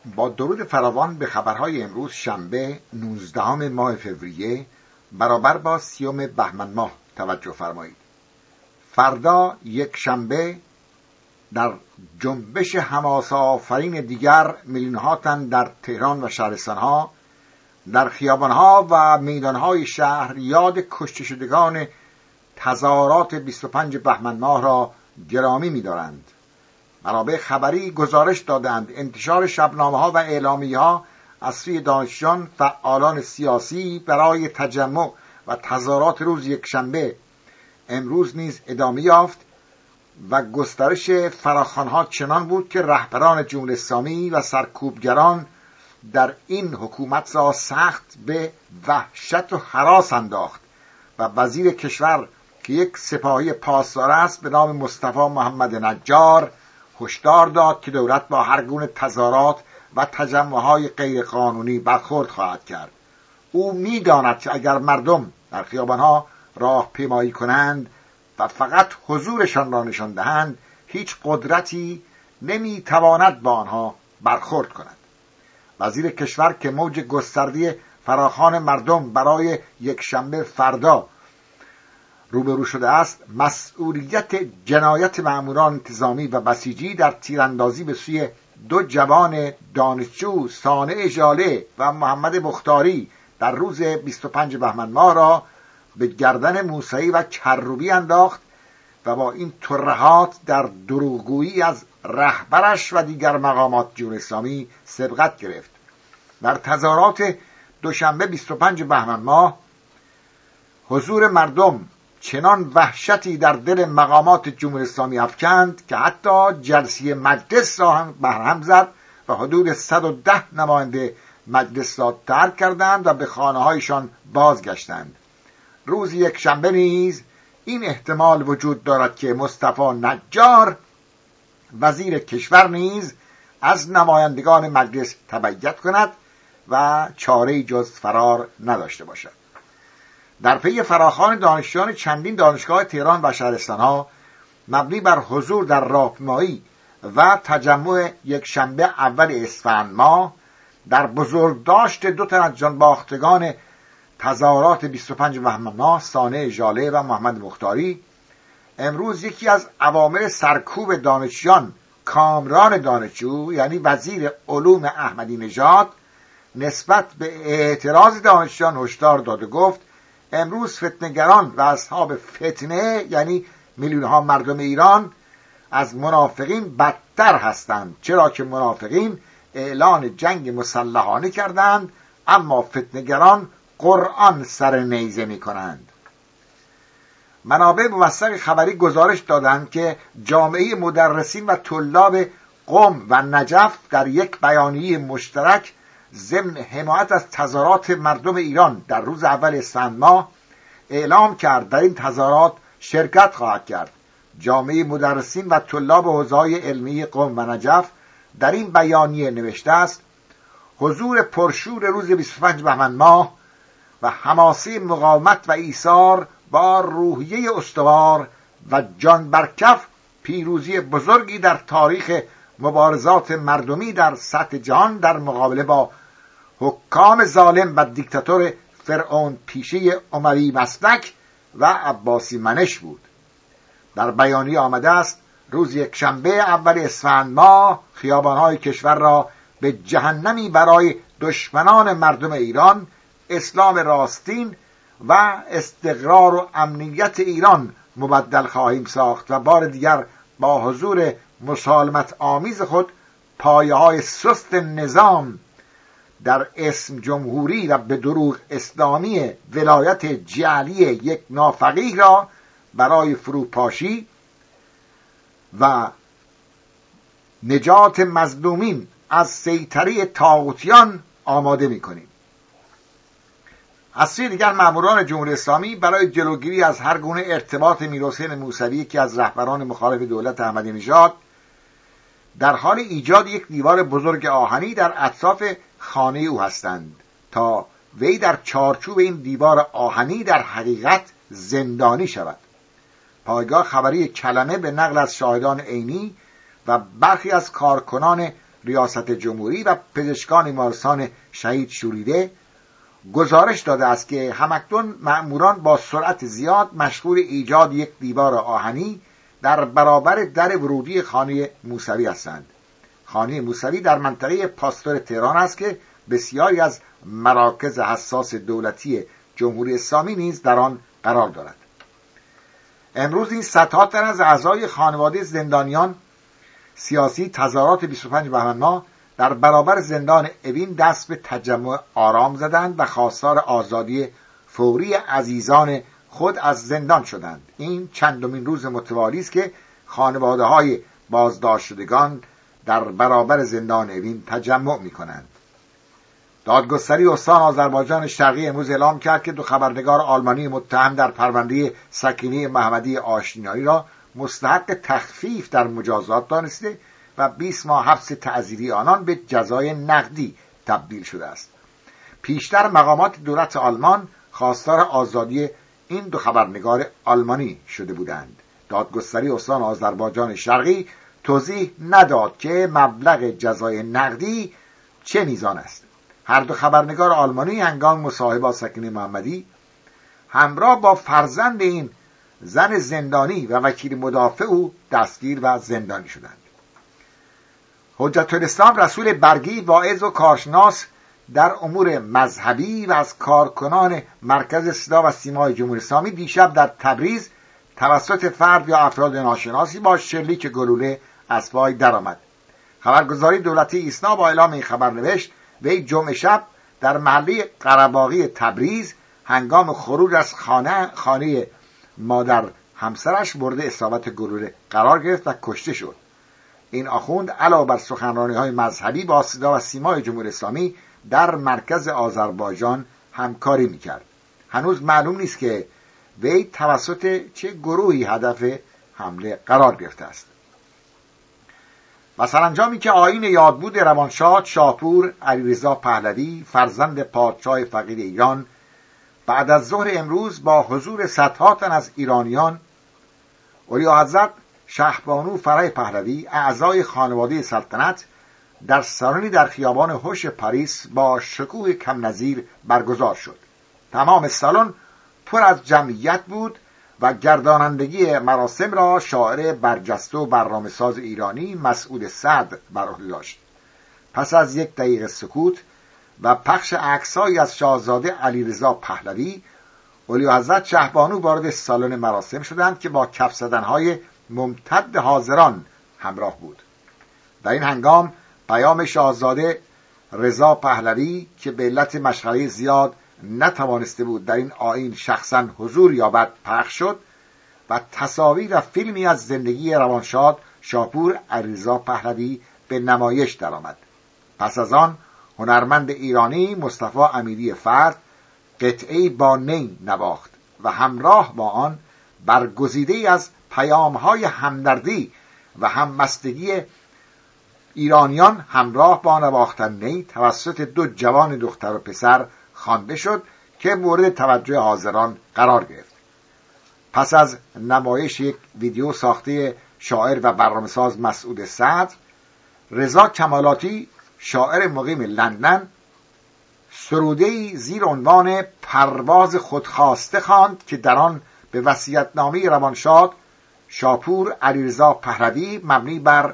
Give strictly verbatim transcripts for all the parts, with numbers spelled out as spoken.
با درود فراوان به خبرهای امروز شنبه نوزدهم ماه فوریه برابر با سیوم بهمن ماه توجه فرمایید. فردا یک شنبه در جنبش حماسه‌آفرین دیگر میلیون‌ها تن در تهران و شهرستان‌ها در خیابان‌ها و میدان‌های شهر یاد کشته شدگان تظاهرات بیست و پنج بهمن ماه را گرامی می‌دارند. منابع خبری گزارش دادند انتشار شبنامه‌ها و اعلامیه‌ها از سوی دانشجویان فعالان سیاسی برای تجمع و تظاهرات روز یکشنبه امروز نیز ادامه یافت و گسترش فراخوان‌ها چنان بود که رهبران جمهوری اسلامی و سرکوبگران در این حکومت را سخت به وحشت و هراس انداخت و وزیر کشور که یک سپاهی پاسدار است به نام مصطفی محمد نجار هشدار داد که دولت با هر گونه تظاهرات و تجمع‌های غیرقانونی برخورد خواهد کرد. او می‌داند که اگر مردم در خیابان‌ها راهپیمایی کنند و فقط حضورشان را نشان دهند هیچ قدرتی نمی‌تواند با آنها برخورد کند. وزیر کشور که موج گسترده فراخوان مردم برای یک شنبه فردا روبرو شده است مسئولیت جنایت مأموران انتظامی و بسیجی در تیراندازی به سوی دو جوان دانشجو صانع ژاله و محمد مختاری در روز بیست و پنج بهمن ماه را به گردن موسوی و کروبی انداخت و با این ترهات در دروغگویی از رهبرش و دیگر مقامات جمهوری اسلامی سبقت گرفت. در تظاهرات دوشنبه بیست و پنج بهمن ماه حضور مردم چنان وحشتی در دل مقامات جمهوری اسلامی افکند که حتی جلسه مجلس را هم برهم زد و حدود صد و ده نماینده مجلس را ترک کردند و به خانه‌هایشان بازگشتند. روز یک شنبه نیز این احتمال وجود دارد که مصطفی نجار وزیر کشور نیز از نمایندگان مجلس تبعیت کند و چاره‌ای جز فرار نداشته باشد. در پی فراخوان دانشجویان چندین دانشگاه تهران و شهرستان‌ها مبنی بر حضور در راهپیمایی و تجمع یک شنبه اول اسفند ماه در بزرگداشت دو تن از جانباختگان تظاهرات بیست و پنج بهمن ماه صانع ژاله و محمد مختاری امروز یکی از عوامل سرکوب دانشجویان کامران دانشجو یعنی وزیر علوم احمدی نژاد نسبت به اعتراض دانشجویان هشدار داد و گفت امروز فتنه‌گران و اصحاب فتنه یعنی میلیون‌ها مردم ایران از منافقین بدتر هستند، چرا که منافقین اعلان جنگ مسلحانه کردند اما فتنه‌گران قرآن سر نیزه می‌کنند. منابع موثق خبری گزارش دادند که جامعه مدرسین و طلاب قم و نجف در یک بیانیه مشترک ضمن حمایت از تظاهرات مردم ایران در روز اول اسفند ماه اعلام کرد در این تظاهرات شرکت خواهد کرد. جامعه مدرسین و طلاب حوزه‌های علمی قم و نجف در این بیانیه نوشته است حضور پرشور روز بیست و پنج بهمن ماه و حماسه مقاومت و ایثار با روحیه استوار و جان برکف پیروزی بزرگی در تاریخ مبارزات مردمی در سطح جهان در مقابله با حکام ظالم و دیکتاتور فرعون پیشه اموی مسلک و عباسی منش بود. در بیانیه آمده است روز یک شنبه اول اسفند ماه خیابان‌های کشور را به جهنمی برای دشمنان مردم ایران، اسلام راستین و استقرار و امنیت ایران مبدل خواهیم ساخت و بار دیگر با حضور مسالمت آمیز خود پایه‌های سست نظام در اسم جمهوری و به دروغ اسلامی ولایت جعلی یک نافقیه را برای فروپاشی و نجات مظلومین از سیطره طاغوتیان آماده می‌کنیم. از سوی دیگر ماموران جمهوری اسلامی برای جلوگیری از هر گونه ارتباط میرحسین موسوی که از رهبران مخالف دولت احمدی نژاد در حال ایجاد یک دیوار بزرگ آهنی در اطراف خانه او هستند تا وی در چارچوب این دیوار آهنی در حقیقت زندانی شود. پایگاه خبری کلمه به نقل از شاهدان عینی و برخی از کارکنان ریاست جمهوری و پزشکان بیمارستان شهید شوریده گزارش داده است که همکنون مأموران با سرعت زیاد مشغول ایجاد یک دیوار آهنی در برابر در ورودی خانه موسوی هستند. خانه موسوی در منطقه پاستور تهران است که بسیاری از مراکز حساس دولتی جمهوری اسلامی نیز در آن قرار دارد. امروز این صدها تن از اعضای خانواده زندانیان سیاسی تظاهرات بیست و پنج بهمن ماه در برابر زندان اوین دست به تجمع آرام زدند و خواستار آزادی فوری عزیزان خود از زندان شدند. این چندمین روز متوالی است که خانواده‌های بازداشت شدگان در برابر زندان اوین تجمع می‌کنند. دادگستری استان آذربایجان شرقی امروز اعلام کرد که دو خبرنگار آلمانی متهم در پرونده سکینه محمدی آشتینایی را مستحق تخفیف در مجازات دانسته و بیست ماه حبس تعزیری آنان به جزای نقدی تبدیل شده است. پیشتر مقامات دولت آلمان خواستار آزادی این دو خبرنگار آلمانی شده بودند. دادگستری استان آذربایجان شرقی توضیح نداد که مبلغ جزای نقدی چه میزان است. هر دو خبرنگار آلمانی هنگام مصاحبه با سکینه محمدی همراه با فرزند این زن زندانی و وکیل مدافع او دستگیر و زندانی شدند. حجت الاسلام رسول برگی واعظ و کارشناس در امور مذهبی و از کارکنان مرکز صدا و سیمای جمهوری اسلامی دیشب در تبریز توسط فرد یا افراد ناشناسی با شلیک گلوله از پای درآمد. خبرگزاری دولتی ایسنا با اعلام این خبر نوشت وی جمعه شب در محله قره‌باغی تبریز هنگام خروج از خانه خانه مادر همسرش مورد اصابت گلوله قرار گرفت و کشته شد. این آخوند علاوه بر سخنرانی‌های مذهبی با صدا و سیمای جمهوری اسلامی در مرکز آذربایجان همکاری می‌کرد. هنوز معلوم نیست که وی توسط چه گروهی هدف حمله قرار گرفته است. و سرانجامی که آیین یادبود روانشاد شاپور علیرضا پهلوی فرزند پادشاه فقید ایران بعد از ظهر امروز با حضور صدها تن از ایرانیان اعلیحضرت شهبانو فرح پهلوی اعضای خانواده سلطنت در سالنی در خیابان هوش پاریس با شکوه کم نظیر برگزار شد. تمام سالن پر از جمعیت بود و گردانندگی مراسم را شاعر برجسته و برنامه‌ساز ایرانی مسعود سعد بر عهده داشت. پس از یک دقیقه سکوت و پخش عکس‌هایی از شاهزاده علیرضا پهلوی، اعلیحضرت شهبانو وارد سالن مراسم شدند که با کف زدن‌های ممتد حاضران همراه بود. در این هنگام پیام شاهزاده رضا پهلوی که به علت مشغله زیاد نتوانسته بود در این آیین شخصا حضور یابد پخش شد و تصاویر و فیلمی از زندگی روانشاد شاپور علیرضا پهلوی به نمایش درآمد. پس از آن هنرمند ایرانی مصطفی امیری فرد قطعه‌ای با نی نواخت و همراه با آن برگزیده‌ای از پیام‌های همدردی و هممستگی ایرانیان همراه با نواختن نی توسط دو جوان دختر و پسر خوانده شد که مورد توجه حاضران قرار گرفت. پس از نمایش یک ویدیو ساخته شاعر و برنامه‌ساز مسعود سعد، رضا کمالاتی شاعر مقیم لندن سروده‌ای زیر عنوان پرواز خودخواسته خواند که در آن به وصیت‌نامه روانشاد شاپور علیرضا پهلوی مبنی بر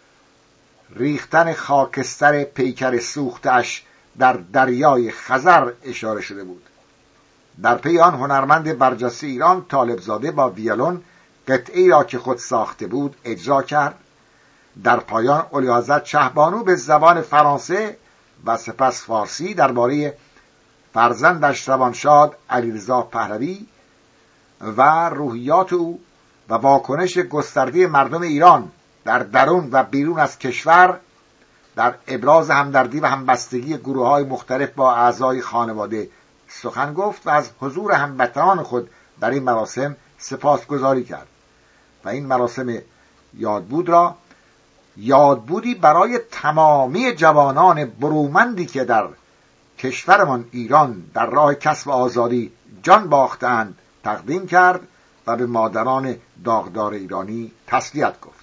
ریختن خاکستر پیکر سوختش در دریای خزر اشاره شده بود. در پی آن هنرمند برجسته ایران طالبزاده با ویولون قطعه‌ای را که خود ساخته بود اجرا کرد. در پایان اعلیحضرت شهبانو به زبان فرانسه و سپس فارسی درباره فرزندش روانشاد علیرضا پهلوی و روحیات او و واکنش گسترده مردم ایران در درون و بیرون از کشور در ابراز همدردی و همبستگی گروه‌های مختلف با اعضای خانواده سخن گفت و از حضور هموطنان خود در این مراسم سپاسگزاری کرد و این مراسم یادبود را یادبودی برای تمامی جوانان برومندی که در کشورمان ایران در راه کسب آزادی جان باختند تقدیم کرد و به مادران داغدار ایرانی تسلیت گفت.